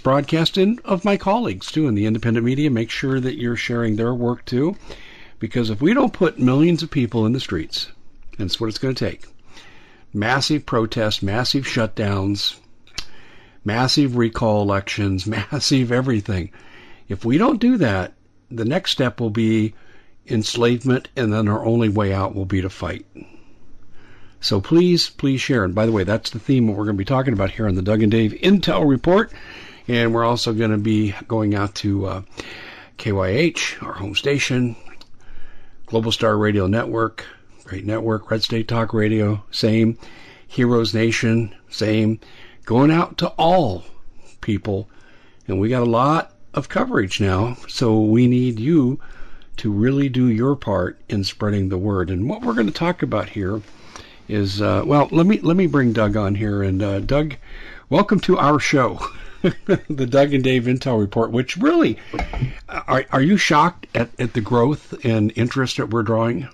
broadcasting of my colleagues, too, in the independent media. Make sure that you're sharing their work, too, because if we don't put millions of people in the streets, and that's what it's going to take, massive protests, massive shutdowns, massive recall elections, massive everything. If we don't do that, the next step will be enslavement, and then our only way out will be to fight. So please share. And by the way, that's the theme that we're going to be talking about here on the Doug and Dave Intel Report. And we're also going to be going out to KYH, our home station, Global Star Radio Network, great network, Red State Talk Radio, same, Heroes Nation, same, going out to all people. And we got a lot of coverage now, so we need you to really do your part in spreading the word. And what we're going to talk about here is, let me bring Doug on here. And Doug, welcome to our show, the Doug and Dave Intel Report, which really, are you shocked at the growth and interest that we're drawing?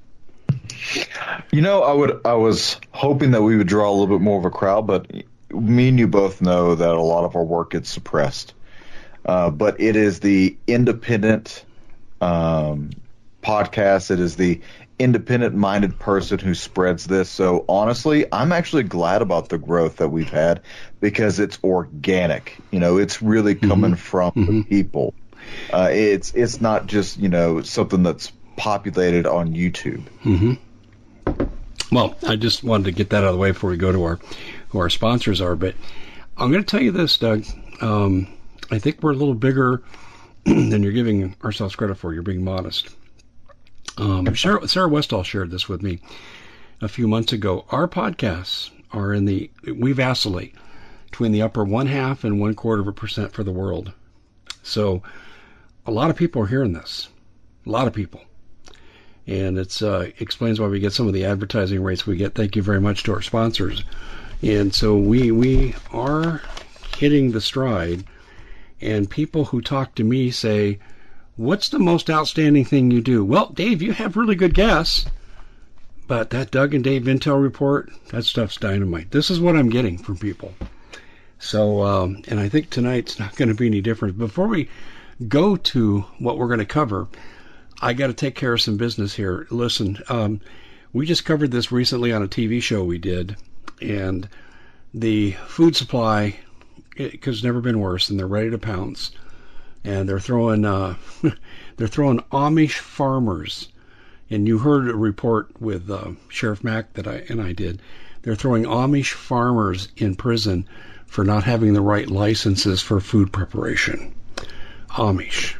I was hoping that we would draw a little bit more of a crowd, but me and you both know that a lot of our work gets suppressed. But it is the independent podcast. It is the independent-minded person who spreads this. So honestly, I'm actually glad about the growth that we've had because it's organic. It's really coming from the people. It's not just something that's populated on YouTube. Well, I just wanted to get that out of the way before we go to who our sponsors are. But I'm going to tell you this, Doug. I think we're a little bigger than you're giving ourselves credit for. You're being modest. Sarah Westall shared this with me a few months ago. Our podcasts are we vacillate between the upper 0.5% and 0.25% for the world. So a lot of people are hearing this. A lot of people. And it explains why we get some of the advertising rates we get. Thank you very much to our sponsors. And so we are hitting the stride. And people who talk to me say, what's the most outstanding thing you do? Well, Dave, you have really good guests, but that Doug and Dave Intel Report, that stuff's dynamite. This is what I'm getting from people. So, and I think tonight's not going to be any different. Before we go to what we're going to cover, I got to take care of some business here. Listen, we just covered this recently on a TV show we did, and the food supply, it's never been worse, and they're ready to pounce. And they're throwing Amish farmers, and you heard a report with Sheriff Mack that I did. They're throwing Amish farmers in prison for not having the right licenses for food preparation. Amish,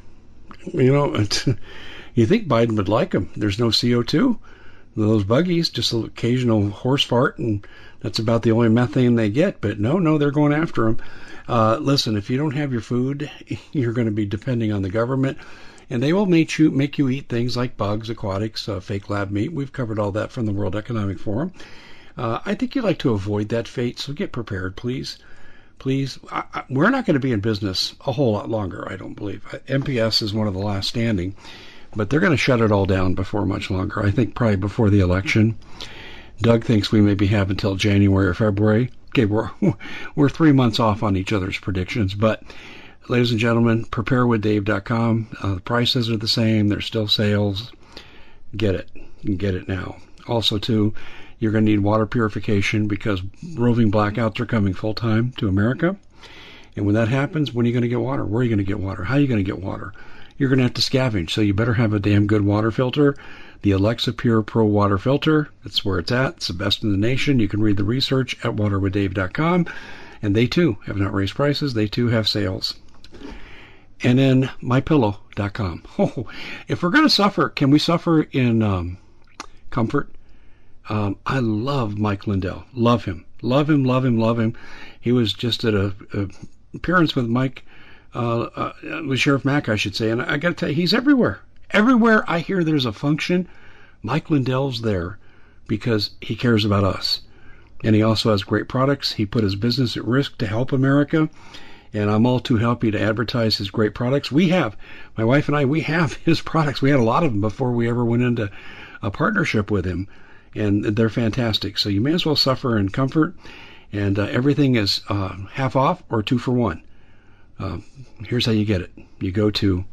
you think Biden would like them? There's no CO2. Those buggies, just an occasional horse fart, and that's about the only methane they get. But no, they're going after them. Listen, if you don't have your food, you're going to be depending on the government, and they will make you eat things like bugs, aquatics, fake lab meat. We've covered all that from the World Economic Forum. I think you'd like to avoid that fate, so get prepared, please. Please, we're not going to be in business a whole lot longer, I don't believe. MPS is one of the last standing, but they're going to shut it all down before much longer. I think probably before the election. Doug thinks we maybe have until January or February. Okay, we're 3 months off on each other's predictions, but ladies and gentlemen, preparewithdave.com. The prices are the same. There's still sales. Get it. You can get it now. Also, too, you're going to need water purification because roving blackouts are coming full-time to America. And when that happens, when are you going to get water? Where are you going to get water? How are you going to get water? You're going to have to scavenge, so you better have a damn good water filter. The Alexa Pure Pro Water Filter, that's where it's at. It's the best in the nation. You can read the research at waterwithdave.com. And they, too, have not raised prices. They, too, have sales. And then mypillow.com. Oh, if we're going to suffer, can we suffer in comfort? I love Mike Lindell. Love him. Love him. He was just at a appearance with Mike, with Sheriff Mack, I should say. And I got to tell you, he's everywhere. Everywhere I hear there's a function, Mike Lindell's there because he cares about us. And he also has great products. He put his business at risk to help America. And I'm all too happy to advertise his great products. My wife and I, we have his products. We had a lot of them before we ever went into a partnership with him. And they're fantastic. So you may as well suffer in comfort. And everything is half off or 2 for 1. Here's how you get it. You go to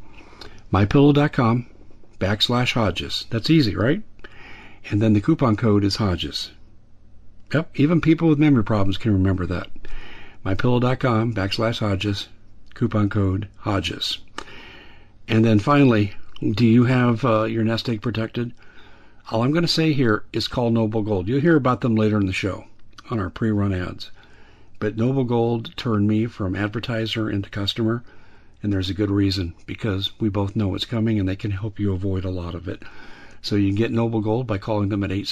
mypillow.com/Hodges. That's easy, right? And then the coupon code is Hodges. Yep, even people with memory problems can remember that. mypillow.com/Hodges, coupon code Hodges. And then finally, do you have your nest egg protected? All I'm going to say here is call Noble Gold. You'll hear about them later in the show on our pre-run ads. But Noble Gold turned me from advertiser into customer, and there's a good reason, because we both know it's coming and they can help you avoid a lot of it. So you can get Noble Gold by calling them at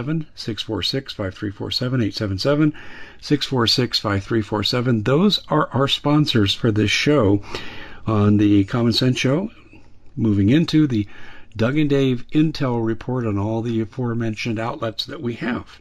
877-646-5347, 877-646-5347. Those are our sponsors for this show on the Common Sense Show. Moving into the Doug and Dave Intel Report on all the aforementioned outlets that we have.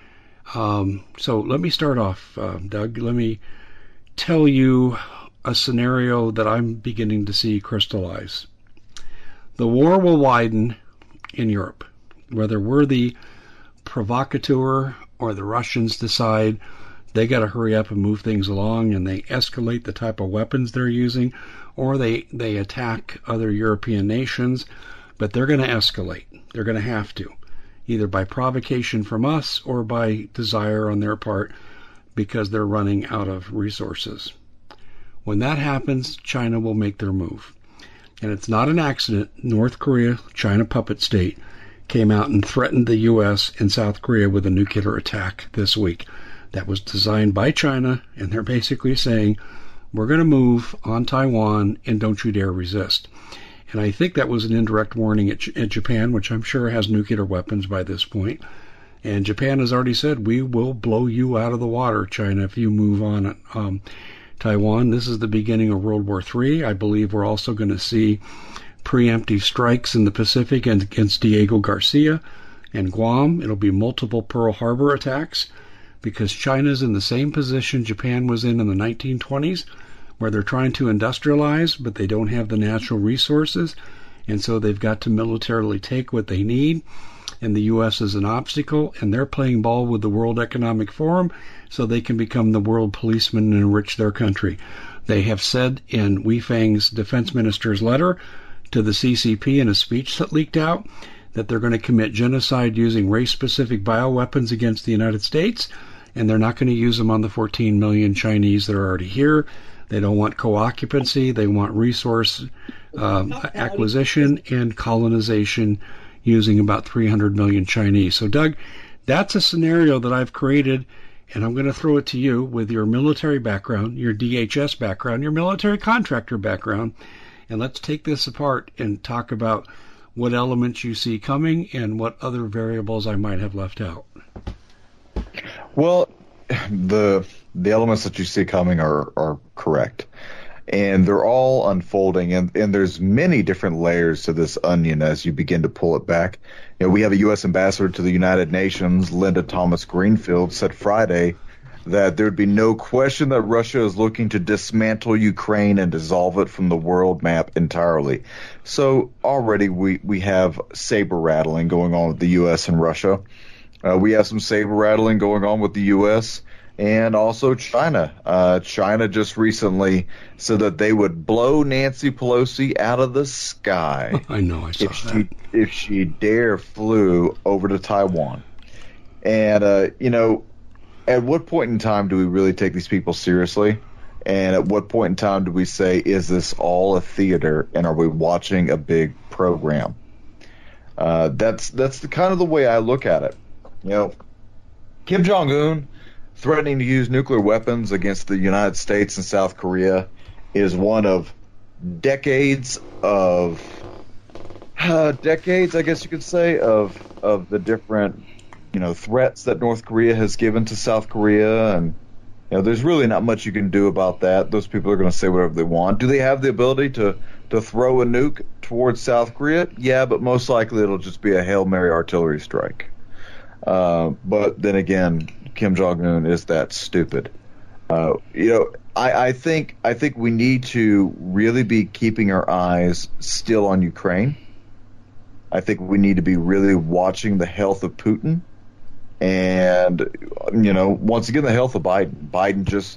So let me start off, Doug. Let me tell you a scenario that I'm beginning to see crystallize. The war will widen in Europe. Whether we're the provocateur or the Russians decide they got to hurry up and move things along and they escalate the type of weapons they're using, or they attack other European nations, but they're going to escalate. They're going to have to, either by provocation from us or by desire on their part, because they're running out of resources. When that happens, China will make their move. And it's not an accident. North Korea, China puppet state, came out and threatened the U.S. and South Korea with a nuclear attack this week. That was designed by China, and they're basically saying, we're going to move on Taiwan, and don't you dare resist. And I think that was an indirect warning at Japan, which I'm sure has nuclear weapons by this point. And Japan has already said, we will blow you out of the water, China, if you move on Taiwan. This is the beginning of World War III. I believe we're also going to see preemptive strikes in the Pacific against Diego Garcia and Guam. It'll be multiple Pearl Harbor attacks, because China's in the same position Japan was in the 1920s, where they're trying to industrialize, but they don't have the natural resources, and so they've got to militarily take what they need, and the U.S. is an obstacle, and they're playing ball with the World Economic Forum so they can become the world policeman and enrich their country. They have said in Wei Fang's defense minister's letter to the CCP in a speech that leaked out that they're going to commit genocide using race-specific bioweapons against the United States, and they're not going to use them on the 14 million Chinese that are already here. They don't want co-occupancy. They want resource acquisition and colonization using about 300 million Chinese. So, Doug, that's a scenario that I've created, and I'm going to throw it to you with your military background, your DHS background, your military contractor background, and let's take this apart and talk about what elements you see coming and what other variables I might have left out. Well, the elements that you see coming are correct, and they're all unfolding, and there's many different layers to this onion as you begin to pull it back. You know, we have a U.S. ambassador to the United Nations, Linda Thomas Greenfield, said Friday that there'd be no question that Russia is looking to dismantle Ukraine and dissolve it from the world map entirely. So already we have saber rattling going on with the U.S. and Russia. We have some saber rattling going on with the U.S. and also China. China just recently said that they would blow Nancy Pelosi out of the sky. I know, I saw that. If she dare flew over to Taiwan. And, you know, at what point in time do we really take these people seriously? And at what point in time do we say, is this all a theater, and are we watching a big program? That's the kind of the way I look at it. You know, Kim Jong-un threatening to use nuclear weapons against the United States and South Korea is one of decades, I guess you could say, of the different, you know, threats that North Korea has given to South Korea. And, you know, there's really not much you can do about that. Those people are going to say whatever they want. Do they have the ability to throw a nuke towards South Korea? Yeah, but most likely it'll just be a Hail Mary artillery strike. But then again, Kim Jong-un is that stupid. You know, I think we need to really be keeping our eyes still on Ukraine. I think we need to be really watching the health of Putin, and, you know, once again, the health of Biden. Biden just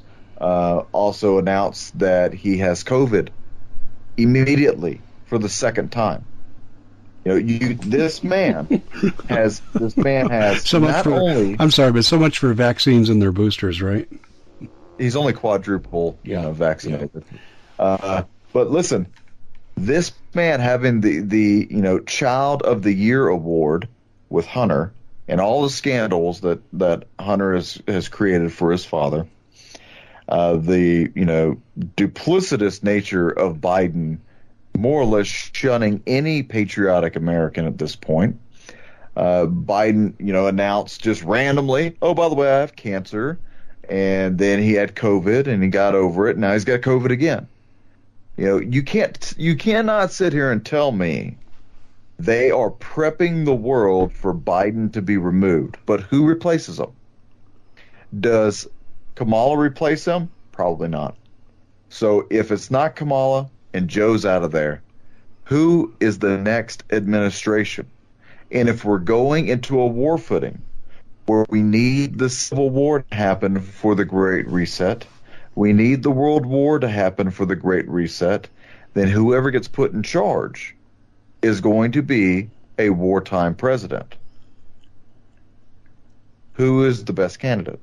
also announced that he has COVID immediately for the second time. This man has so much not for, only. I'm sorry, but so much for vaccines and their boosters, right? He's only quadruple, vaccinated. Yeah. But listen, this man having the Child of the Year award with Hunter and all the scandals that Hunter has created for his father, the duplicitous nature of Biden, more or less shunning any patriotic American at this point. Biden, announced just randomly, oh, by the way, I have cancer. And then he had COVID and he got over it. Now he's got COVID again. You cannot sit here and tell me they are prepping the world for Biden to be removed. But who replaces him? Does Kamala replace him? Probably not. So if it's not Kamala and Joe's out of there, who is the next administration? And if we're going into a war footing where we need the Civil War to happen for the Great Reset, we need the World War to happen for the Great Reset, then whoever gets put in charge is going to be a wartime president. Who is the best candidate?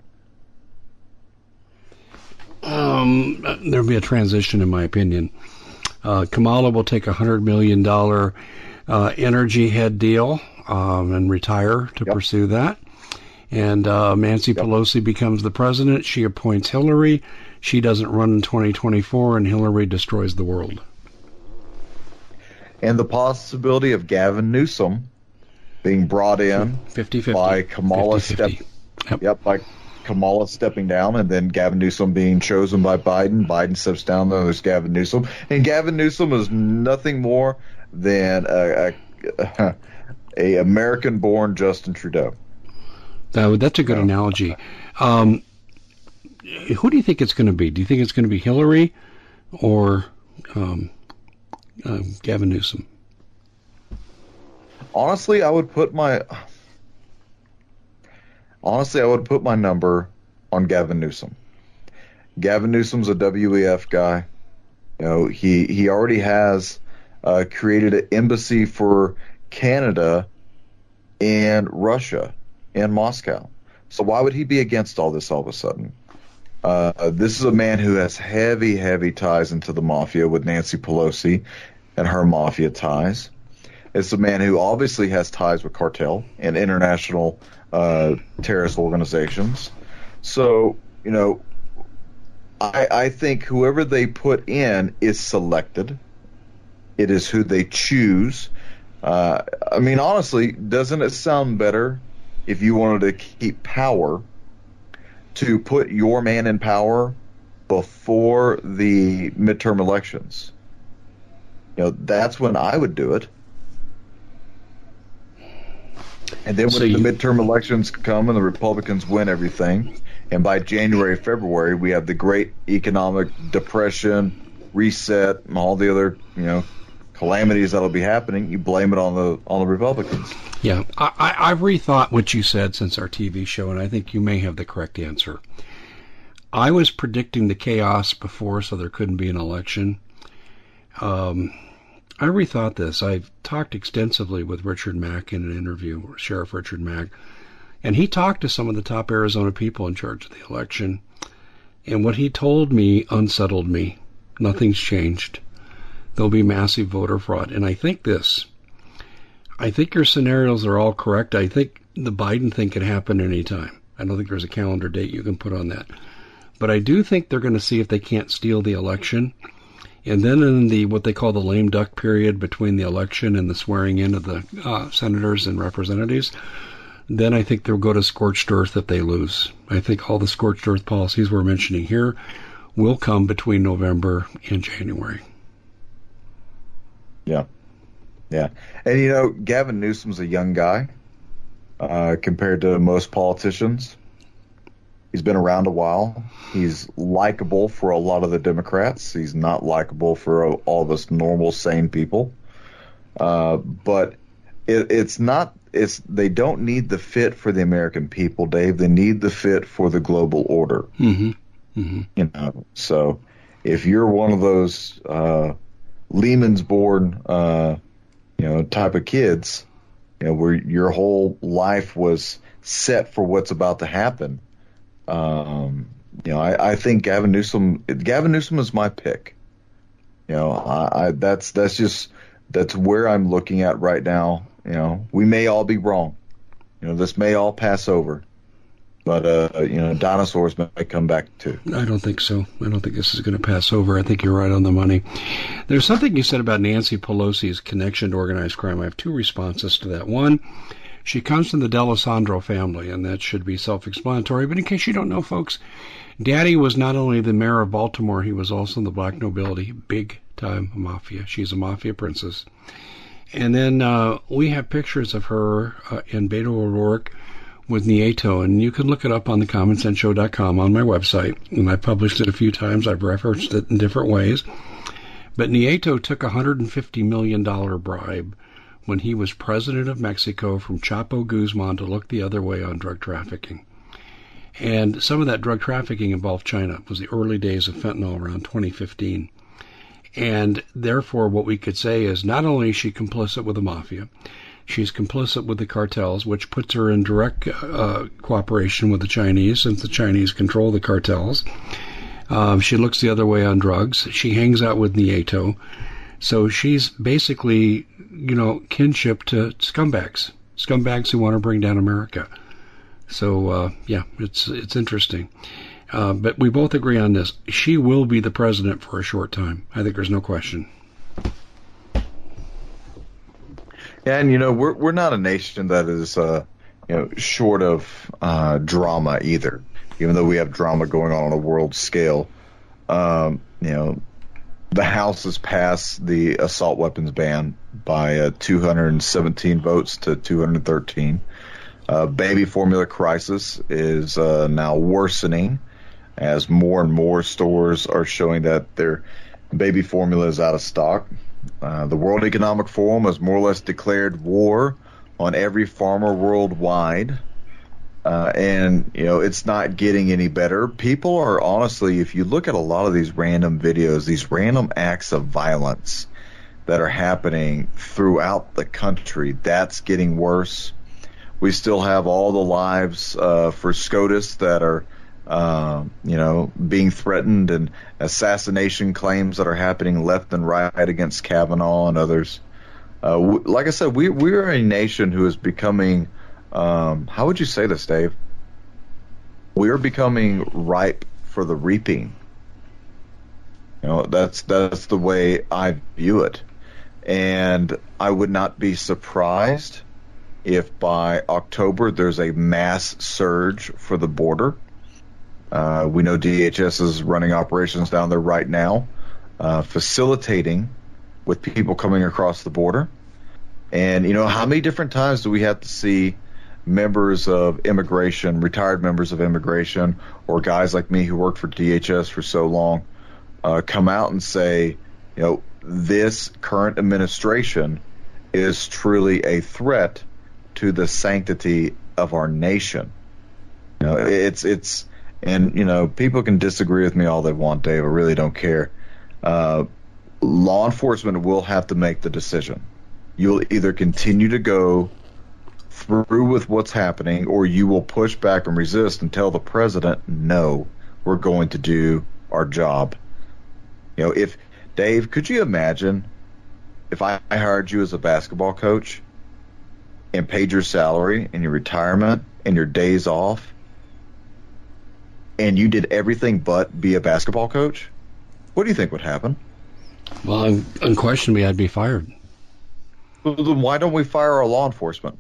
There'll be a transition, in my opinion. Kamala will take $100 million energy head deal and retire to pursue that. And Nancy Pelosi becomes the president. She appoints Hillary. She doesn't run in 2024, and Hillary destroys the world. And the possibility of Gavin Newsom being brought in 50-50. By Kamala by Kamala stepping down, and then Gavin Newsom being chosen by Biden. Biden steps down, then there's Gavin Newsom. And Gavin Newsom is nothing more than a American-born Justin Trudeau. That's a good analogy. Who do you think it's going to be? Do you think it's going to be Hillary or Gavin Newsom? Honestly, I would put my number on Gavin Newsom. Gavin Newsom's a WEF guy. He already has created an embassy for Canada and Russia in Moscow. So why would he be against all this all of a sudden? This is a man who has heavy, heavy ties into the mafia with Nancy Pelosi and her mafia ties. It's a man who obviously has ties with cartel and international terrorist organizations. So, I think whoever they put in is selected. It is who they choose. Honestly, doesn't it sound better if you wanted to keep power to put your man in power before the midterm elections? That's when I would do it. And then when the midterm elections come and the Republicans win everything, and by January, February, we have the great economic depression, reset, and all the other, calamities that'll be happening, you blame it on the Republicans. Yeah, I've rethought what you said since our TV show, and I think you may have the correct answer. I was predicting the chaos before, so there couldn't be an election. I rethought this. I've talked extensively with Richard Mack in an interview, Sheriff Richard Mack, and he talked to some of the top Arizona people in charge of the election, and what he told me unsettled me. Nothing's changed. There'll be massive voter fraud. And I think your scenarios are all correct. I think the Biden thing could happen anytime. I don't think there's a calendar date you can put on that. But I do think they're going to see if they can't steal the election. And then in the what they call the lame duck period between the election and the swearing in of the senators and representatives, then I think they'll go to scorched earth if they lose. I think all the scorched earth policies we're mentioning here will come between November and January. Yeah. And, Gavin Newsom's a young guy compared to most politicians. He's been around a while. He's likable for a lot of the Democrats. He's not likable for all of us normal, sane people. But they don't need the fit for the American people, Dave. They need the fit for the global order. Mm-hmm. You know, so if you're one of those Lehman's born, you know, type of kids, you know, where your whole life was set for what's about to happen, you know, I think Gavin Newsom is my pick. You know, that's where I'm looking at right now. You know, we may all be wrong. You know, this may all pass over. But, you know, dinosaurs might come back, too. I don't think so. I don't think this is going to pass over. I think you're right on the money. There's something you said about Nancy Pelosi's connection to organized crime. I have two responses to that. One, she comes from the D'Alessandro family, and that should be self-explanatory. But in case you don't know, folks, Daddy was not only the mayor of Baltimore, he was also in the black nobility, big-time mafia. She's a mafia princess. And then we have pictures of her in Beto O'Rourke with Nieto, and you can look it up on thecommonsenseshow.com on my website, and I've published it a few times. I've referenced it in different ways. But Nieto took a $150 million bribe when he was president of Mexico from Chapo Guzman to look the other way on drug trafficking. And some of that drug trafficking involved China. It was the early days of fentanyl around 2015. And therefore, what we could say is not only is she complicit with the mafia, she's complicit with the cartels, which puts her in direct cooperation with the Chinese, since the Chinese control the cartels. She looks the other way on drugs. She hangs out with Nieto. So she's basically, you know, kinship to scumbags who want to bring down America. So, yeah, it's interesting. But we both agree on this. She will be the president for a short time. I think there's no question. And, you know, we're not a nation that is, you know, short of drama either, even though we have drama going on a world scale. You know, the House has passed the assault weapons ban by 217 votes to 213. Baby formula crisis is now worsening as more and more stores are showing that their baby formula is out of stock. The World Economic Forum has more or less declared war on every farmer worldwide. And, you know, it's not getting any better. People are honestly, if you look at a lot of these random videos, these random acts of violence that are happening throughout the country, that's getting worse. We still have all the lives for SCOTUS that are, you know, being threatened, and assassination claims that are happening left and right against Kavanaugh and others. Like I said, we're a nation who is becoming, how would you say this, Dave? We are becoming ripe for the reaping. You know, that's the way I view it. And I would not be surprised if by October there's a mass surge for the border. We know DHS is running operations down there right now, facilitating with people coming across the border. And, you know, how many different times do we have to see members of immigration, retired members of immigration, or guys like me who worked for DHS for so long, come out and say, you know, this current administration is truly a threat to the sanctity of our nation. You know, it's, and, you know, people can disagree with me all they want, Dave. I really don't care. Law enforcement will have to make the decision. You'll either continue to go through with what's happening, or you will push back and resist and tell the president, no, we're going to do our job. You know, if, Dave, could you imagine if I hired you as a basketball coach and paid your salary and your retirement and your days off, and you did everything but be a basketball coach? What do you think would happen? Well, unquestionably, I'd be fired. Well, then why don't we fire our law enforcement?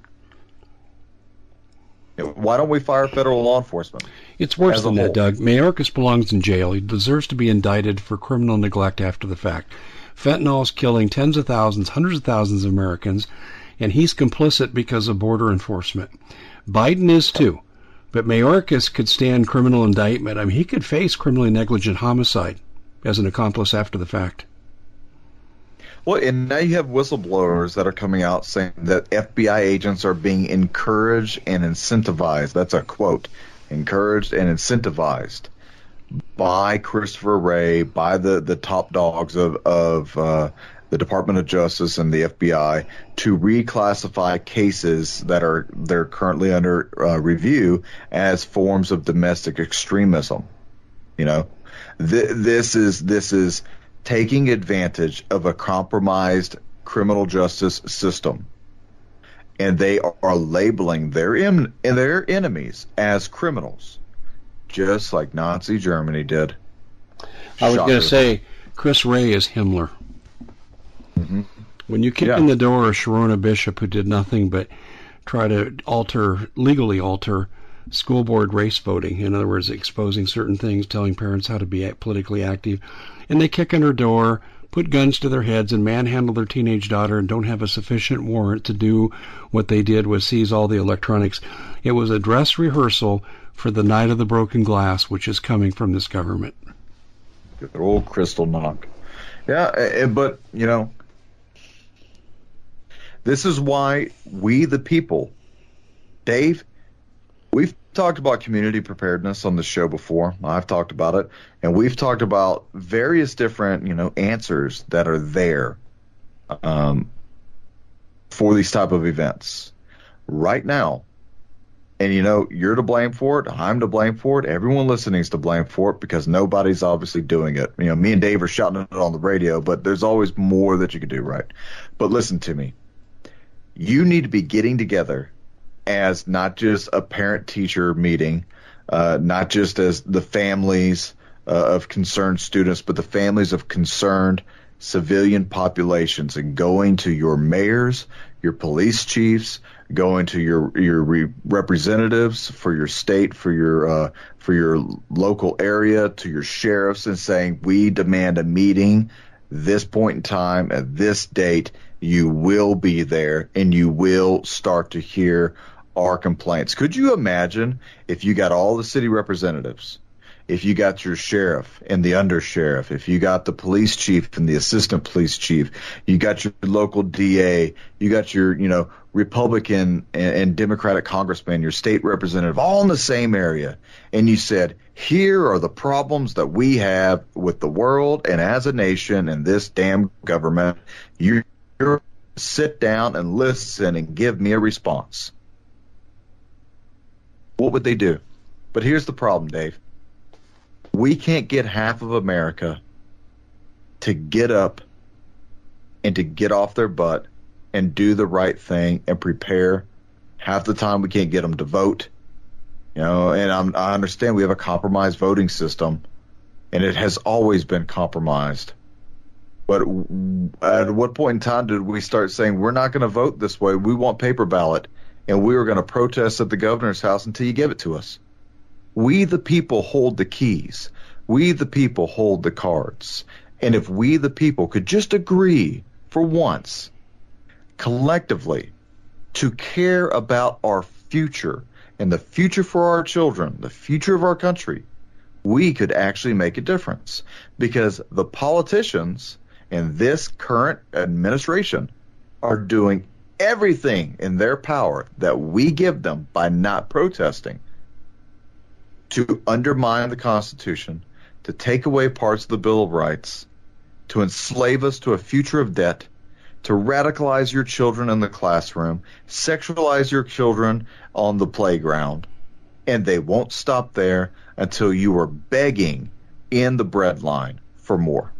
Why don't we fire federal law enforcement? It's worse than that, Doug. Mayorkas belongs in jail. He deserves to be indicted for criminal neglect after the fact. Fentanyl is killing tens of thousands, hundreds of thousands of Americans, and he's complicit because of border enforcement. Biden is too. But Mayorkas could stand criminal indictment. I mean, he could face criminally negligent homicide as an accomplice after the fact. Well, and now you have whistleblowers that are coming out saying that FBI agents are being encouraged and incentivized. That's a quote. Encouraged and incentivized by Christopher Wray, by the top dogs of the Department of Justice and the FBI to reclassify cases that they're currently under review as forms of domestic extremism. You know, this is taking advantage of a compromised criminal justice system, and they are labeling their enemies as criminals, just like Nazi Germany did. I was going to say, Chris Wray is Himmler. Mm-hmm. When you kick in the door of Sharona Bishop, who did nothing but try to legally alter school board race voting, in other words, exposing certain things, telling parents how to be politically active, and they kick in her door, put guns to their heads, and manhandle their teenage daughter and don't have a sufficient warrant to do what they did, was seize all the electronics. It was a dress rehearsal for the night of the broken glass, which is coming from this government. Good old Kristallnacht. Yeah, but, you know, this is why we, the people, Dave, we've talked about community preparedness on the show before. I've talked about it. And we've talked about various different, you know, answers that are there for these type of events right now. And, you know, you're to blame for it. I'm to blame for it. Everyone listening is to blame for it because nobody's obviously doing it. You know, me and Dave are shouting it on the radio, but there's always more that you can do right. But listen to me. You need to be getting together as not just a parent-teacher meeting, not just as the families of concerned students, but the families of concerned civilian populations, and going to your mayors, your police chiefs, going to your representatives for your state, for your local area, to your sheriffs, and saying, we demand a meeting this point in time at this date. You will be there, and you will start to hear our complaints. Could you imagine if you got all the city representatives, if you got your sheriff and the undersheriff, if you got the police chief and the assistant police chief, you got your local DA, you got your, you know, Republican and Democratic congressman, your state representative, all in the same area, and you said, here are the problems that we have with the world and as a nation and this damn government. You're sit down and listen and give me a response. What would they do? But here's the problem, Dave. We can't get half of America to get up and to get off their butt and do the right thing and prepare. Half the time we can't get them to vote. You know, and I understand we have a compromised voting system, and it has always been compromised. But at what point in time did we start saying, we're not going to vote this way, we want paper ballot, and we were going to protest at the governor's house until you give it to us? We, the people, hold the keys. We, the people, hold the cards. And if we, the people, could just agree for once, collectively, to care about our future and the future for our children, the future of our country, we could actually make a difference. Because the politicians in this current administration are doing everything in their power that we give them by not protesting to undermine the Constitution, to take away parts of the Bill of Rights, to enslave us to a future of debt, to radicalize your children in the classroom, sexualize your children on the playground. And they won't stop there until you are begging in the breadline for more.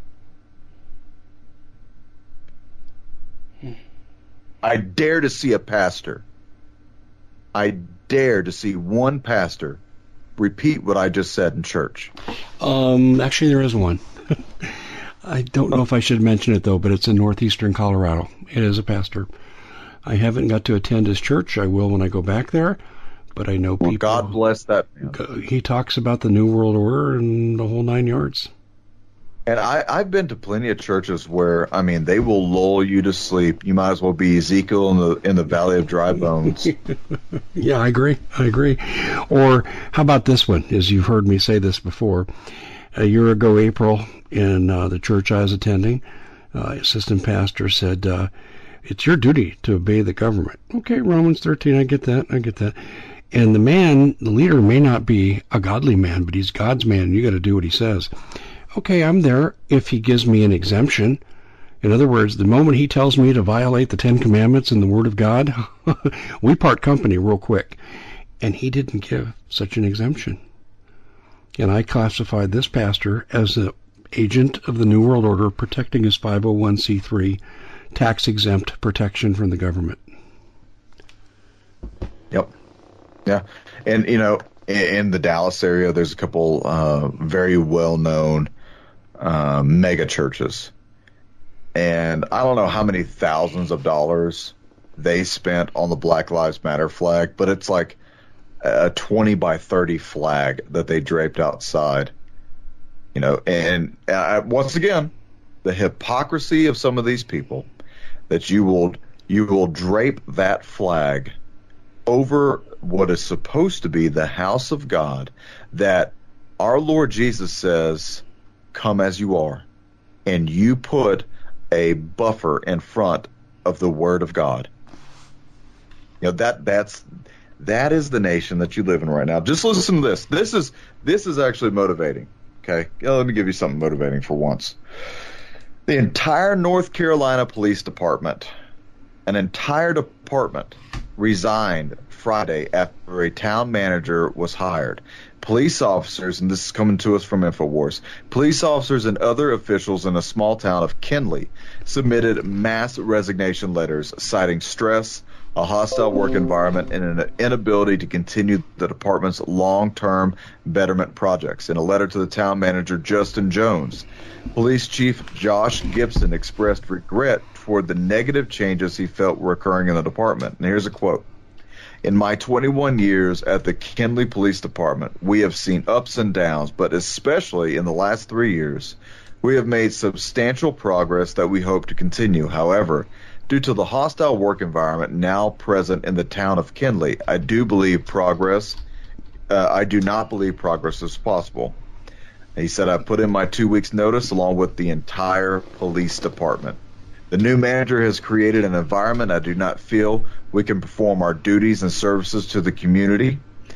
I dare to see a pastor. I dare to see one pastor repeat what I just said in church. Actually, there is one. I don't know if I should mention it, though, but it's in northeastern Colorado. It is a pastor. I haven't got to attend his church. I will when I go back there, but I know people. God bless that man. He talks about the New World Order and the whole 9 yards. And I've been to plenty of churches where, I mean, they will lull you to sleep. You might as well be Ezekiel in the Valley of Dry Bones. Yeah, I agree. Or how about this one? As you've heard me say this before, a year ago, April, in the church I was attending, assistant pastor said, it's your duty to obey the government. Okay, Romans 13, I get that. And the leader, may not be a godly man, but he's God's man, and you got to do what he says. Okay, I'm there if he gives me an exemption. In other words, the moment he tells me to violate the Ten Commandments and the Word of God, we part company real quick. And he didn't give such an exemption. And I classified this pastor as an agent of the New World Order protecting his 501c3 tax-exempt protection from the government. Yep. Yeah. And, in the Dallas area, there's a couple very well-known mega churches. And I don't know how many thousands of dollars they spent on the Black Lives Matter flag, but it's like a 20 by 30 flag that they draped outside. And once again, the hypocrisy of some of these people, that you will drape that flag over what is supposed to be the house of God, that our Lord Jesus says, come as you are, and you put a buffer in front of the Word of God. That is the nation that you live in right now. Just listen to this. This is actually motivating. Okay, let me give you something motivating for once. The entire North Carolina Police Department, an entire department, resigned Friday after a town manager was hired. Police officers, and this is coming to us from InfoWars, police officers and other officials in a small town of Kenly submitted mass resignation letters citing stress, a hostile work environment, and an inability to continue the department's long-term betterment projects. In a letter to the town manager, Justin Jones, Police Chief Josh Gibson expressed regret toward the negative changes he felt were occurring in the department. And here's a quote. In my 21 years at the Kenly Police Department, we have seen ups and downs, but especially in the last 3 years, we have made substantial progress that we hope to continue. However, due to the hostile work environment now present in the town of Kenly, I do not believe progress is possible. He said, I put in my 2 weeks notice along with the entire police department. The new manager has created an environment I do not feel we can perform our duties and services to the community.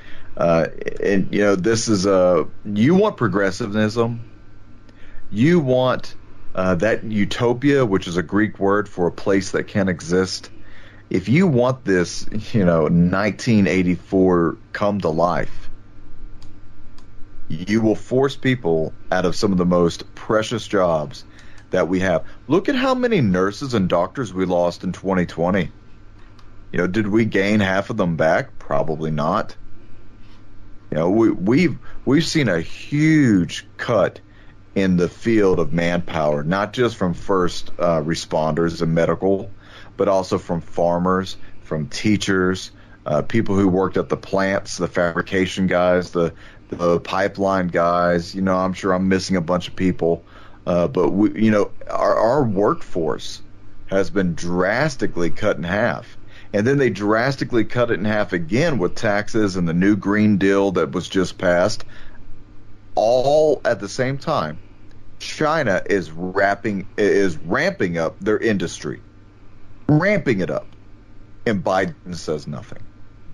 This is you want progressivism. You want that utopia, which is a Greek word for a place that can exist. If you want this, 1984 come to life, you will force people out of some of the most precious jobs that we have. Look at how many nurses and doctors we lost in 2020. Did we gain half of them back? Probably not. We've seen a huge cut in the field of manpower, not just from first responders and medical, but also from farmers, from teachers, people who worked at the plants, the fabrication guys, the pipeline guys. I'm sure I'm missing a bunch of people, but our workforce has been drastically cut in half. And then they drastically cut it in half again with taxes and the new Green Deal that was just passed. All at the same time, China is ramping up their industry, ramping it up, and Biden says nothing.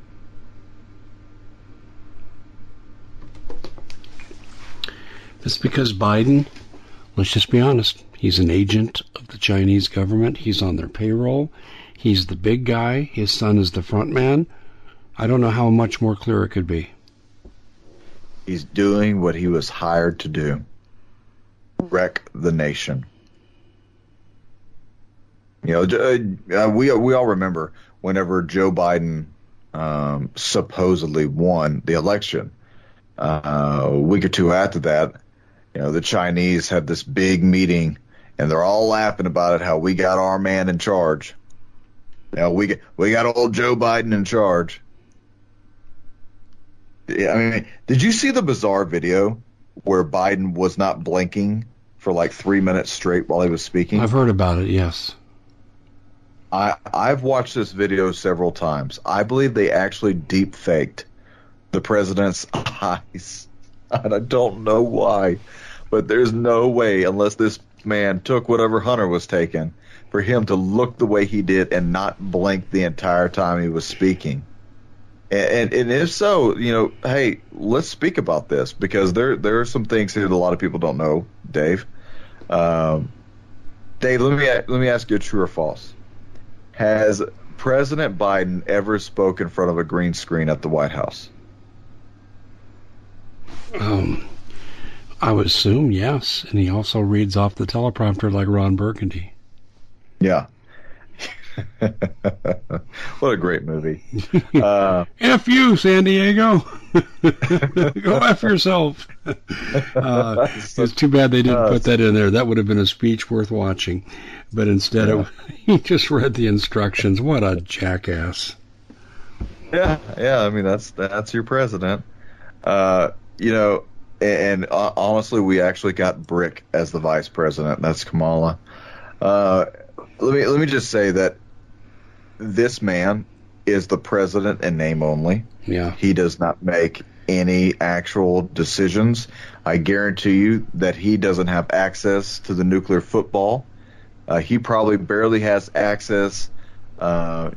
It's because Biden, let's just be honest, he's an agent of the Chinese government. He's on their payroll. He's the big guy. His son is the front man. I don't know how much more clear it could be. He's doing what he was hired to do. Wreck the nation. We all remember whenever Joe Biden supposedly won the election. A week or two after that, the Chinese had this big meeting, and they're all laughing about it, how we got our man in charge. We got old Joe Biden in charge. Did you see the bizarre video where Biden was not blinking for like 3 minutes straight while he was speaking? I've heard about it, yes. I've watched this video several times. I believe they actually deep faked the president's eyes. And I don't know why, but there's no way, unless this man took whatever Hunter was taking, for him to look the way he did and not blink the entire time he was speaking. And if so, hey, let's speak about this, because there are some things here that a lot of people don't know, Dave. Dave, let me ask you a true or false. Has President Biden ever spoke in front of a green screen at the White House? I would assume yes, and he also reads off the teleprompter like Ron Burgundy. Yeah. What a great movie. F you, San Diego. Go F yourself. It's too bad they didn't put that in there. That would have been a speech worth watching. But instead, he just read the instructions. What a jackass. Yeah. I mean, that's your president. And honestly, we actually got Brick as the vice president. That's Kamala. Let me just say that this man is the president in name only. Yeah. He does not make any actual decisions. I guarantee you that he doesn't have access to the nuclear football. He probably barely has access, to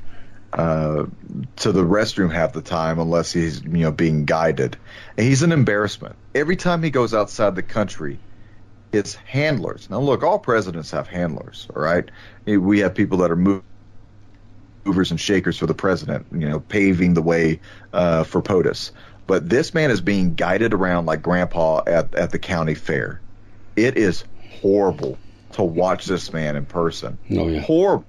the restroom half the time, unless he's, being guided. And he's an embarrassment. Every time he goes outside the country, his handlers. Now, look, all presidents have handlers, all right? We have people that are movers and shakers for the president, paving the way for POTUS. But this man is being guided around like grandpa at the county fair. It is horrible to watch this man in person. Oh, yeah. Horrible.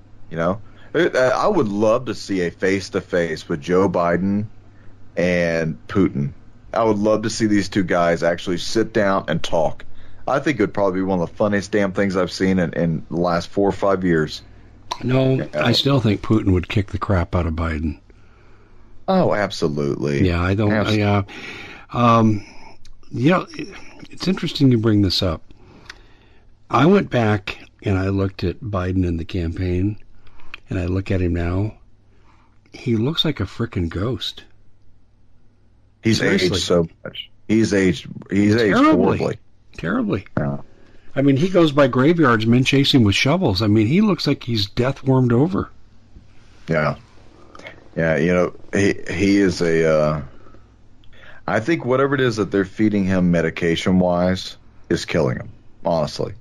I would love to see a face-to-face with Joe Biden and Putin. I would love to see these two guys actually sit down and talk. I think it would probably be one of the funniest damn things I've seen in the last 4 or 5 years. No, I still think Putin would kick the crap out of Biden. Oh, absolutely. Yeah, I don't. It's interesting you bring this up. I went back and I looked at Biden in the campaign, and I look at him now. He looks like a frickin' ghost. He's Seriously. aged so much. He's aged horribly. Terribly. Yeah. I mean, he goes by graveyards, men chase him with shovels. I mean, he looks like he's death wormed over. Yeah. Yeah, he is I think whatever it is that they're feeding him medication-wise is killing him, honestly.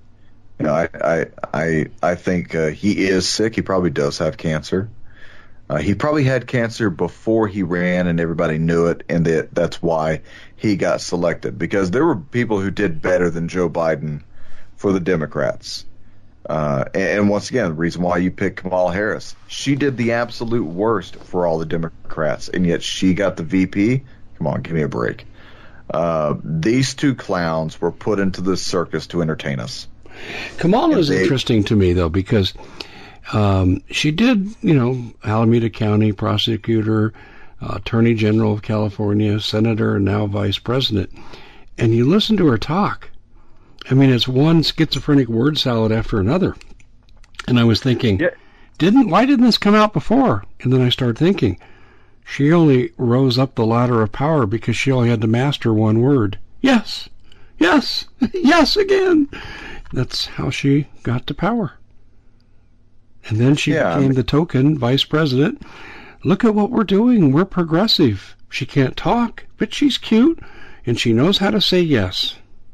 I think he is sick. He probably does have cancer. He probably had cancer before he ran, and everybody knew it, and that's why he got selected. Because there were people who did better than Joe Biden for the Democrats. And once again, the reason why you picked Kamala Harris, she did the absolute worst for all the Democrats, and yet she got the VP. Come on, give me a break. These two clowns were put into this circus to entertain us. Kamala is interesting to me, though, because she did, Alameda County prosecutor, Attorney General of California, Senator, and now Vice President. And you listen to her talk. I mean, it's one schizophrenic word salad after another. And I was thinking, why didn't this come out before? And then I started thinking, she only rose up the ladder of power because she only had to master one word. Yes, yes, yes again. That's how she got to power. And then she became the token vice president. Look at what we're doing. We're progressive. She can't talk, but she's cute, and she knows how to say yes.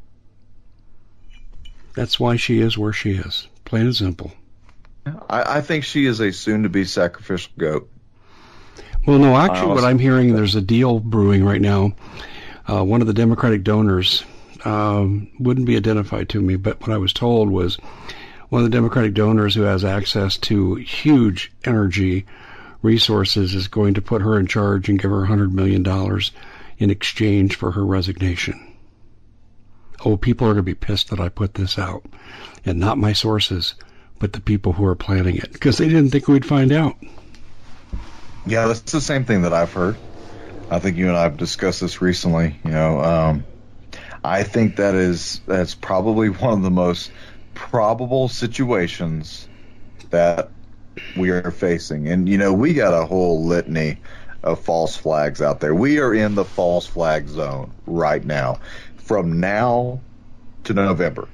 That's why she is where she is. Plain and simple. I think she is a soon-to-be sacrificial goat. Well, no, actually, what I'm hearing, there's a deal brewing right now. One of the Democratic donors wouldn't be identified to me, but what I was told was one of the Democratic donors who has access to huge energy resources is going to put her in charge and give her $100 million in exchange for her resignation. Oh, people are going to be pissed that I put this out. And not my sources, but the people who are planning it, because they didn't think we'd find out. Yeah, that's the same thing that I've heard. I think you and I have discussed this recently. I think that's probably one of the most probable situations that we are facing. And, we got a whole litany of false flags out there. We are in the false flag zone right now. From now to November.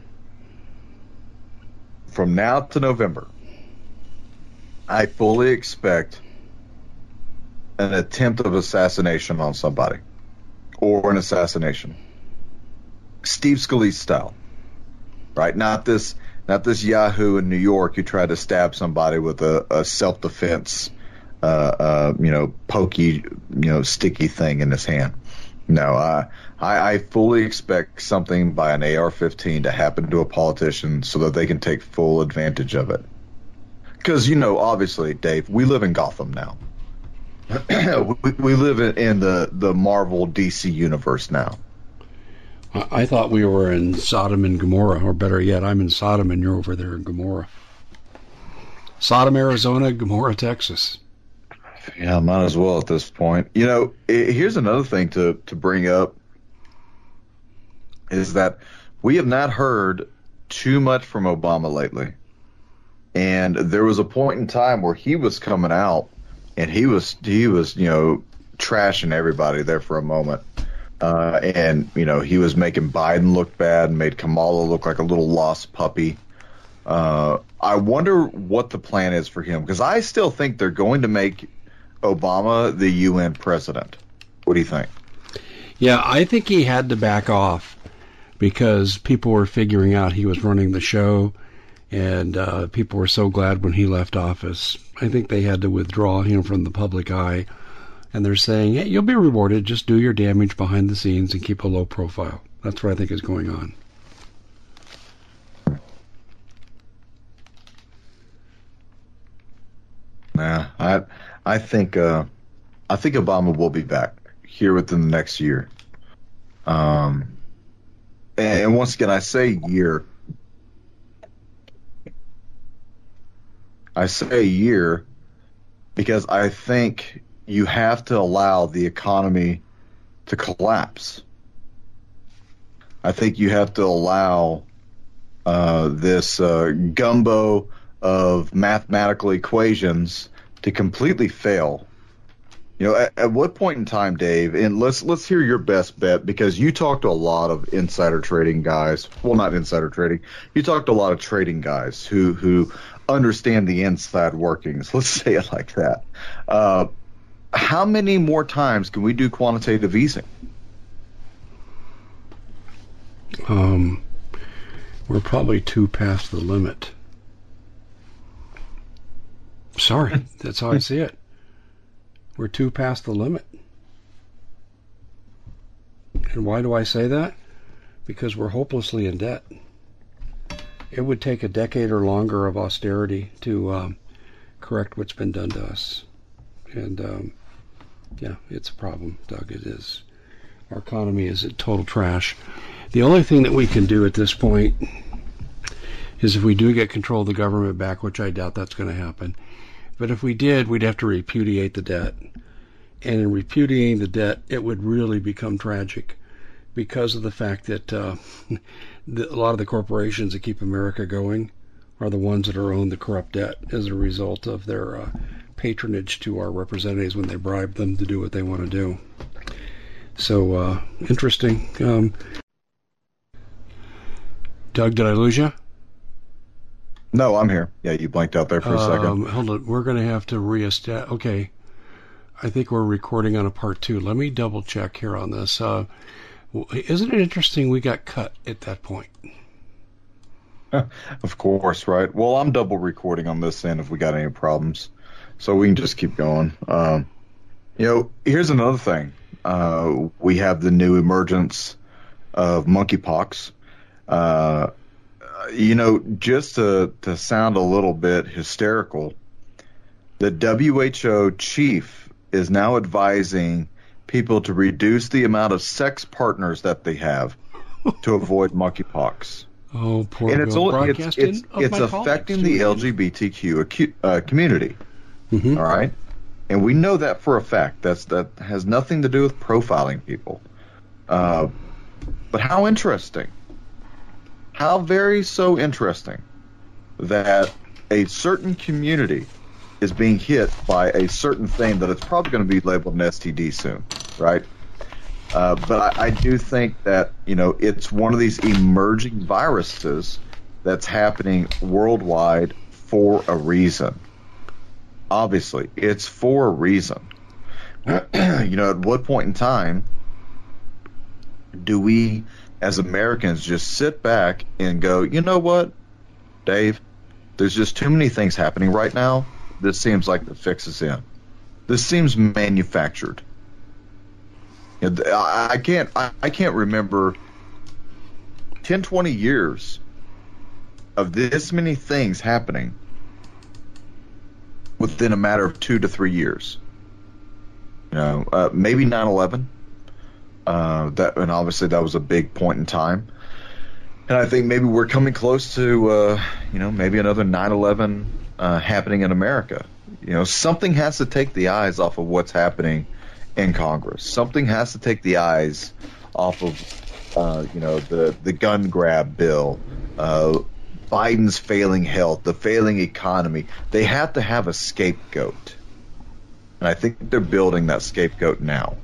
From now to November, I fully expect an attempt of assassination on somebody or an assassination. Steve Scalise style, right? Not this Yahoo in New York who tried to stab somebody with a self-defense, pokey, sticky thing in his hand. No, I fully expect something by an AR-15 to happen to a politician so that they can take full advantage of it. Because, obviously, Dave, we live in Gotham now. we live in the Marvel DC universe now. I thought we were in Sodom and Gomorrah, or better yet, I'm in Sodom and you're over there in Gomorrah. Sodom, Arizona, Gomorrah, Texas. Yeah, might as well at this point. Here's another thing to bring up is that we have not heard too much from Obama lately. And there was a point in time where he was coming out and he was trashing everybody there for a moment. And he was making Biden look bad and made Kamala look like a little lost puppy. I wonder what the plan is for him, because I still think they're going to make Obama the UN president. What do you think? Yeah, I think he had to back off because people were figuring out he was running the show, and people were so glad when he left office. I think they had to withdraw him from the public eye. And they're saying, hey, you'll be rewarded. Just do your damage behind the scenes and keep a low profile. That's what I think is going on. Nah, I think Obama will be back here within the next year. And once again, I say year. I say year because I think you have to allow the economy to collapse. I think you have to allow this gumbo of mathematical equations to completely fail. At what point in time, Dave, and let's hear your best bet, because you talk to a lot of insider trading guys. Well, not insider trading. You talk to a lot of trading guys who understand the inside workings. Let's say it like that. How many more times can we do quantitative easing? We're probably two past the limit. Sorry, that's how I see it. We're two past the limit. And why do I say that? Because we're hopelessly in debt. It would take a decade or longer of austerity to correct what's been done to us. And yeah, it's a problem, Doug. It is. Our economy is in total trash. The only thing that we can do at this point is if we do get control of the government back, which I doubt that's going to happen. But if we did, we'd have to repudiate the debt. And in repudiating the debt, it would really become tragic because of the fact that a lot of the corporations that keep America going are the ones that are owed the corrupt debt as a result of their patronage to our representatives when they bribe them to do what they want to do. So, interesting. Doug, did I lose you? No, I'm here. Yeah, you blanked out there for a second. Hold on. We're going to have to reestablish. Okay. I think we're recording on a part 2. Let me double check here on this. Isn't it interesting we got cut at that point? Of course, right? Well, I'm double recording on this end if we got any problems. So we can just keep going. Here's another thing. We have the new emergence of monkeypox. Just to sound a little bit hysterical, the WHO chief is now advising people to reduce the amount of sex partners that they have to avoid monkeypox. Oh, poor and it's Bill. it's affecting the LGBTQ community. Mm-hmm. All right, and we know that for a fact. That has nothing to do with profiling people. But how interesting! How very so interesting that a certain community is being hit by a certain thing that it's probably going to be labeled an STD soon, right? But I do think that, it's one of these emerging viruses that's happening worldwide for a reason. Obviously, it's for a reason. At what point in time do we, as Americans, just sit back and go, you know what, Dave? There's just too many things happening right now. This seems like the fix is in. This seems manufactured. I can't remember 10, 20 years of this many things happening within a matter of 2 to 3 years. Maybe 9/11. And obviously that was a big point in time. And I think maybe we're coming close to, maybe another 9/11 happening in America. Something has to take the eyes off of what's happening in Congress. Something has to take the eyes off of, the gun grab bill, Biden's failing health, the failing economy. They have to have a scapegoat. And I think they're building that scapegoat now.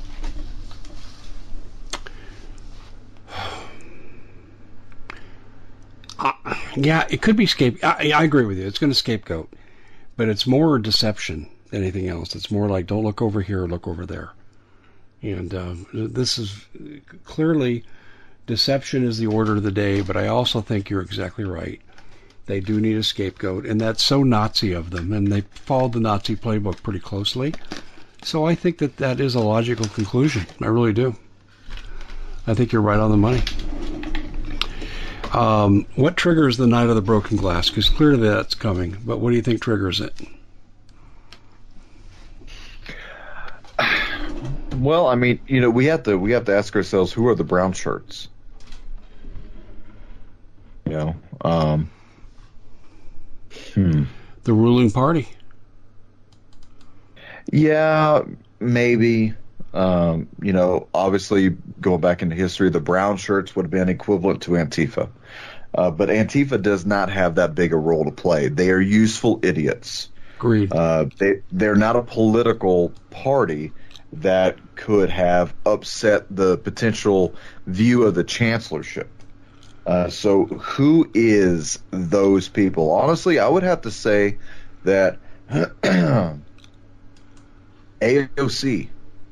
Yeah, it could be I agree with you. It's going to scapegoat. But it's more deception than anything else. It's more like, don't look over here, look over there. And this is clearly, deception is the order of the day, but I also think you're exactly right. They do need a scapegoat, and that's so Nazi of them, and they followed the Nazi playbook pretty closely. So I think that is a logical conclusion. I really do. I think you're right on the money. What triggers the Night of the Broken Glass? Because clearly that's coming, but what do you think triggers it? Well, I mean, we have to ask ourselves, who are the brown shirts? The ruling party. Yeah, maybe. Obviously, going back into history, the brown shirts would have been equivalent to Antifa. But Antifa does not have that big a role to play. They are useful idiots. Agreed. They're not a political party that could have upset the potential view of the chancellorship. So who is those people? Honestly, I would have to say that AOC,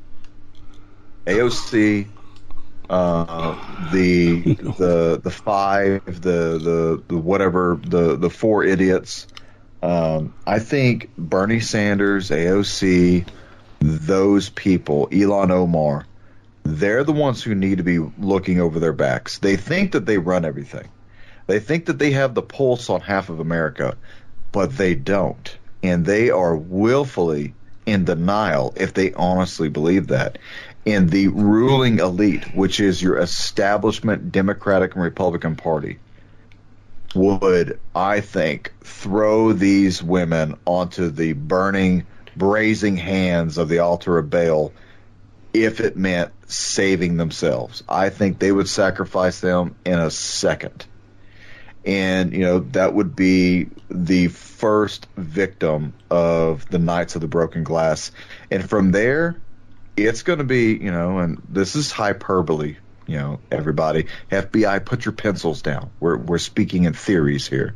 the five, the whatever, the four idiots. I think Bernie Sanders, AOC, those people, Ilhan Omar, they're the ones who need to be looking over their backs. They think that they run everything. They think that they have the pulse on half of America, but they don't. And they are willfully in denial if they honestly believe that. And the ruling elite, which is your establishment Democratic and Republican Party, would, I think, throw these women onto the burning, brazen hands of the altar of Baal if it meant saving themselves. I think they would sacrifice them in a second. And, that would be the first victim of the Knights of the Broken Glass. And from there, it's going to be, and this is hyperbole, everybody. FBI, put your pencils down. We're speaking in theories here.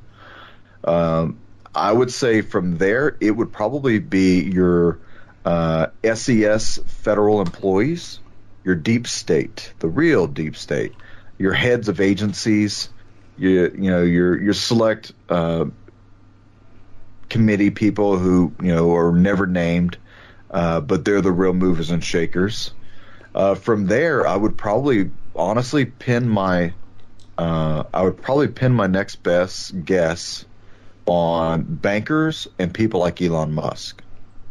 I would say from there, it would probably be your SES federal employees, your deep state, the real deep state, your heads of agencies, your select committee people who are never named, but they're the real movers and shakers. From there, I would probably honestly pin my next best guess on bankers and people like Elon Musk.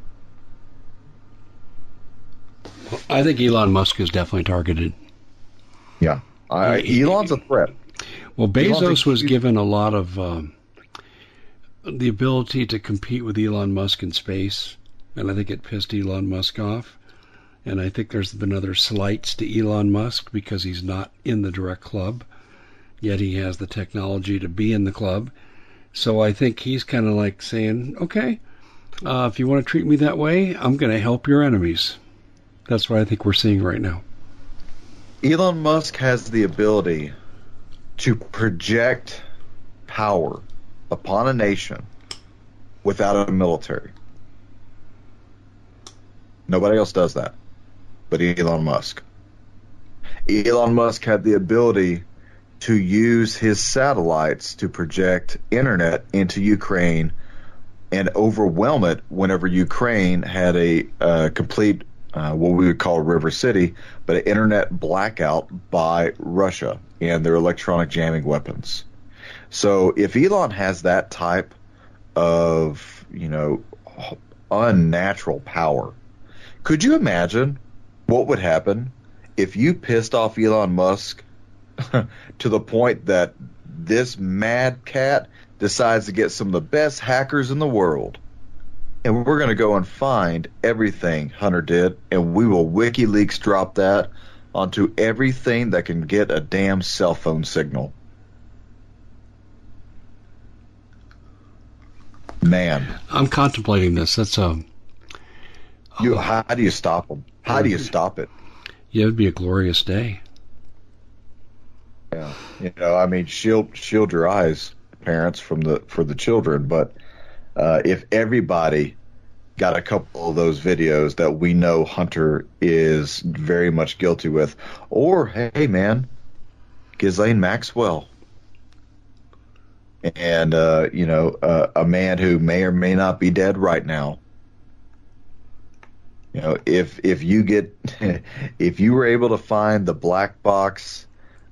I think Elon Musk is definitely targeted. Yeah, Elon's a threat. Well, Bezos was given a lot of the ability to compete with Elon Musk in space, and I think it pissed Elon Musk off. And I think there's been other slights to Elon Musk because he's not in the direct club, yet he has the technology to be in the club. So I think he's kind of like saying, okay, if you want to treat me that way, I'm going to help your enemies. That's what I think we're seeing right now. Elon Musk has the ability to project power upon a nation without a military. Nobody else does that but Elon Musk. Elon Musk had the ability to use his satellites to project internet into Ukraine and overwhelm it whenever Ukraine had a complete, what we would call River City, but an internet blackout by Russia and their electronic jamming weapons. So if Elon has that type of, unnatural power, could you imagine what would happen if you pissed off Elon Musk to the point that this mad cat decides to get some of the best hackers in the world, and we're going to go and find everything Hunter did, and we will WikiLeaks drop that onto everything that can get a damn cell phone signal? Man, I'm contemplating this. That's how do you stop them? How do you stop it? Yeah, it would be a glorious day. Yeah, shield your eyes, parents, for the children. But if everybody got a couple of those videos that we know Hunter is very much guilty with, or hey, man, Ghislaine Maxwell, and a man who may or may not be dead right now. If you were able to find the black box,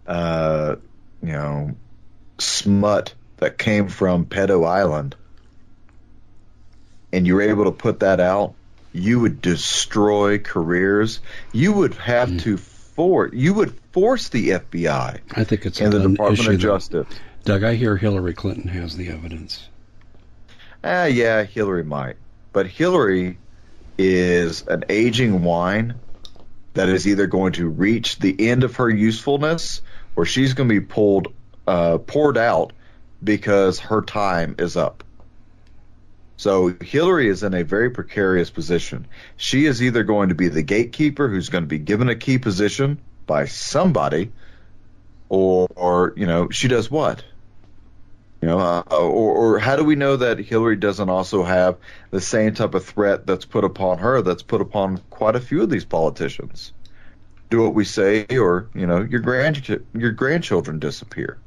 smut that came from Pedo Island, and you were able to put that out, you would destroy careers. You would have to force the FBI. I think it's in the Department of Justice. Doug, I hear Hillary Clinton has the evidence. Yeah, Hillary might, but Hillary is an aging wine that is either going to reach the end of her usefulness, or she's going to be poured out because her time is up. So Hillary is in a very precarious position. She is either going to be the gatekeeper who's going to be given a key position by somebody, or she does what? Or how do we know that Hillary doesn't also have the same type of threat that's put upon her, that's put upon quite a few of these politicians? Do what we say, or your grandchildren disappear.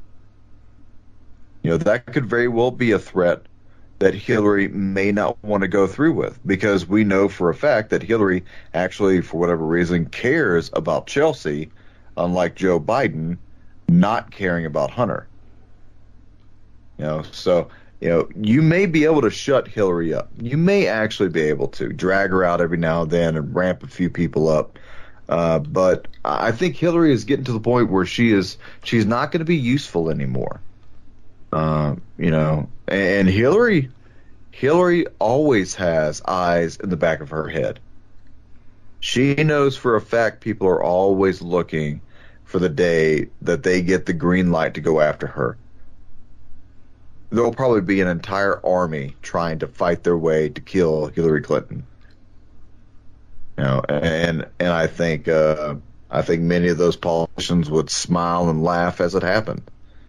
That could very well be a threat that Hillary may not want to go through with, because we know for a fact that Hillary actually, for whatever reason, cares about Chelsea, unlike Joe Biden not caring about Hunter. So you may be able to shut Hillary up. You may actually be able to drag her out every now and then and ramp a few people up. But I think Hillary is getting to the point where she's not going to be useful anymore. And Hillary always has eyes in the back of her head. She knows for a fact people are always looking for the day that they get the green light to go after her. There'll probably be an entire army trying to fight their way to kill Hillary Clinton. And I think many of those politicians would smile and laugh as it happened.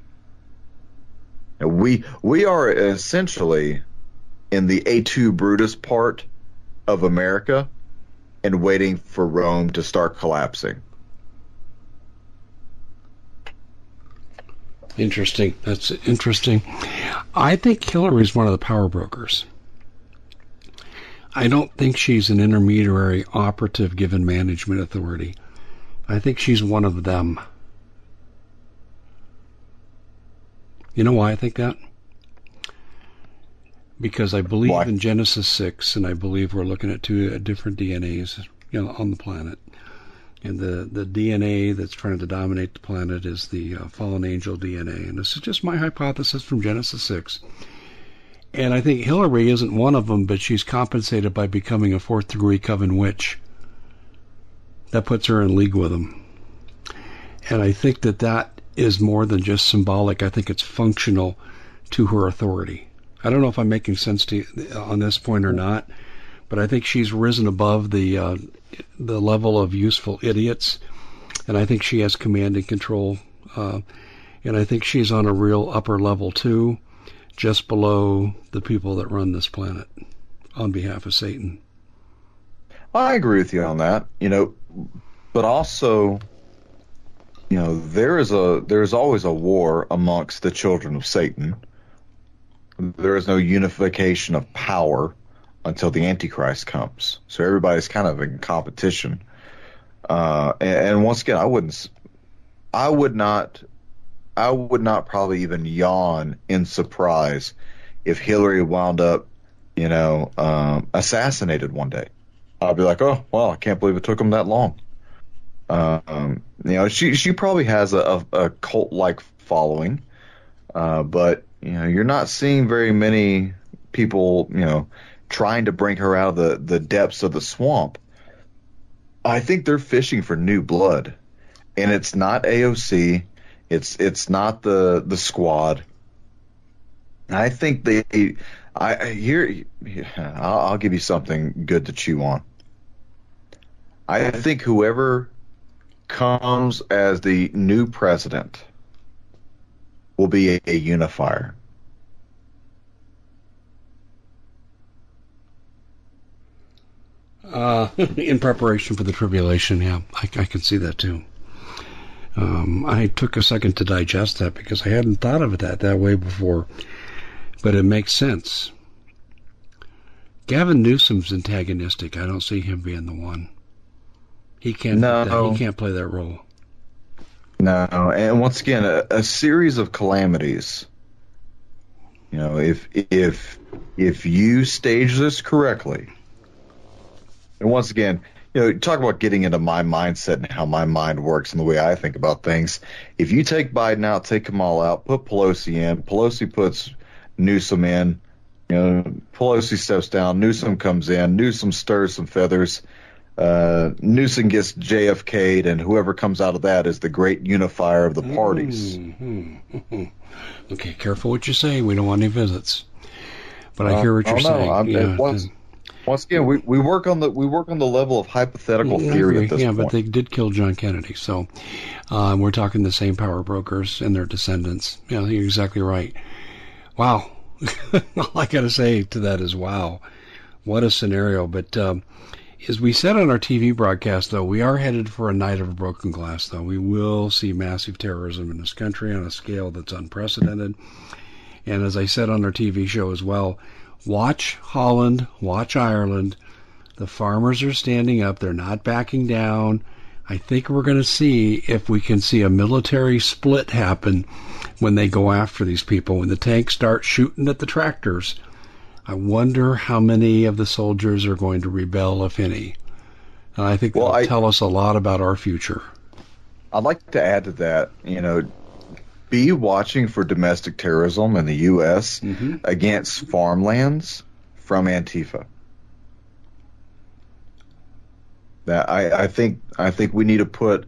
We are essentially in the A2 Brutus part of America and waiting for Rome to start collapsing. Interesting. That's interesting. I think Hillary's one of the power brokers. I don't think she's an intermediary operative given management authority. I think she's one of them. You know why I think that? Because I believe in Genesis 6, and I believe we're looking at two different DNAs, on the planet. And the DNA that's trying to dominate the planet is the fallen angel DNA. And this is just my hypothesis from Genesis 6. And I think Hillary isn't one of them, but she's compensated by becoming a fourth-degree coven witch. That puts her in league with them. And I think that is more than just symbolic. I think it's functional to her authority. I don't know if I'm making sense to you on this point or not, but I think she's risen above the level of useful idiots, and I think she has command and control. And I think she's on a real upper level too, just below the people that run this planet on behalf of Satan. I agree with you on that. But also, there's always a war amongst the children of Satan. There is no unification of power until the Antichrist comes. So everybody's kind of in competition. And once again, I would not probably even yawn in surprise if Hillary wound up, assassinated one day. I'd be like, oh, well, I can't believe it took them that long. She probably has a cult-like following, but you're not seeing very many people, trying to bring her out of the depths of the swamp. I think they're fishing for new blood, and it's not AOC, it's not the squad. I think I'll give you something good to chew on. I think whoever comes as the new president will be a unifier. In preparation for the tribulation, yeah, I can see that too. I took a second to digest that because I hadn't thought of it that way before, but it makes sense. Gavin Newsom's antagonistic. I don't see him being the one. He can't. He can't play that role. No, and once again, a series of calamities. If you stage this correctly, and once again, talk about getting into my mindset and how my mind works and the way I think about things. If you take Biden out, take Kamala out, put Pelosi in, Pelosi puts Newsom in, Pelosi steps down, Newsom comes in, Newsom stirs some feathers. Newsom gets JFK'd, and whoever comes out of that is the great unifier of the parties. Mm-hmm. Okay, careful what you say. We don't want any visits. But I hear what you're saying. Once again, we work on the level of hypothetical theory at this point. Yeah, but they did kill John Kennedy, so we're talking the same power brokers and their descendants. Yeah, you're exactly right. Wow. All I got to say to that is wow. What a scenario. But as we said on our TV broadcast, though, we are headed for a night of broken glass, though. We will see massive terrorism in this country on a scale that's unprecedented. And as I said on our TV show as well, watch Holland, watch Ireland. The farmers are standing up. They're not backing down. I think we're going to see if we can see a military split happen when they go after these people. When the tanks start shooting at the tractors, I wonder how many of the soldiers are going to rebel, if any. And I think that'll tell us a lot about our future. I'd like to add to that, be watching for domestic terrorism in the U.S. Against farmlands from Antifa. That I think we need to put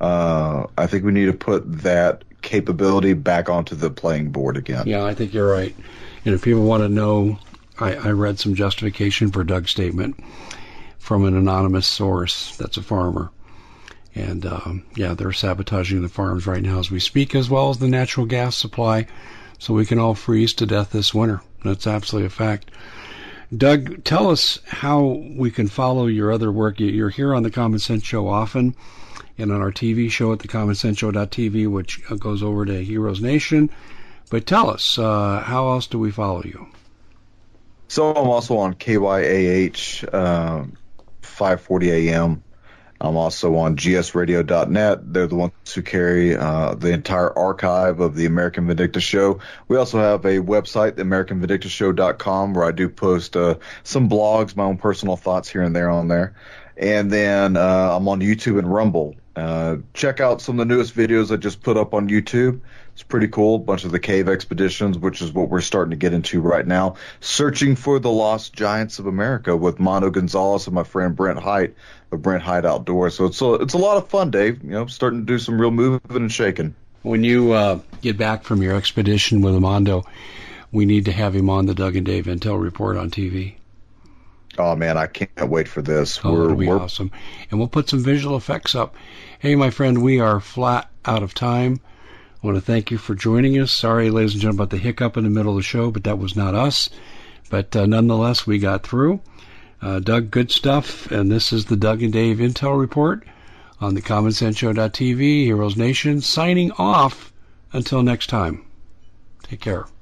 that capability back onto the playing board again. Yeah, I think you're right. And if people want to know, I read some justification for Doug's statement from an anonymous source that's a farmer. And, they're sabotaging the farms right now as we speak, as well as the natural gas supply, so we can all freeze to death this winter. That's absolutely a fact. Doug, tell us how we can follow your other work. You're here on the Common Sense Show often, and on our TV show at thecommonsenseshow.tv, which goes over to Heroes Nation. But tell us, how else do we follow you? So I'm also on KYAH, 540 AM. I'm also on gsradio.net. They're the ones who carry the entire archive of the American Vindicta Show. We also have a website, theamericanvindictashow.com, where I do post some blogs, my own personal thoughts here and there on there. And then I'm on YouTube and Rumble. Check out some of the newest videos I just put up on YouTube. It's pretty cool. A bunch of the cave expeditions, which is what we're starting to get into right now. Searching for the lost giants of America with Mondo Gonzalez and my friend Brent Hite of Brent Hite Outdoors. So it's a lot of fun, Dave. Starting to do some real moving and shaking. When you get back from your expedition with Mondo, we need to have him on the Doug and Dave Intel Report on TV. Oh, man, I can't wait for this. It'll be awesome. And we'll put some visual effects up. Hey, my friend, we are flat out of time. I want to thank you for joining us. Sorry, ladies and gentlemen, about the hiccup in the middle of the show, but that was not us. But nonetheless, we got through. Doug, good stuff. And this is the Doug and Dave Intel Report on the CommonSenseShow.tv, Heroes Nation, signing off until next time. Take care.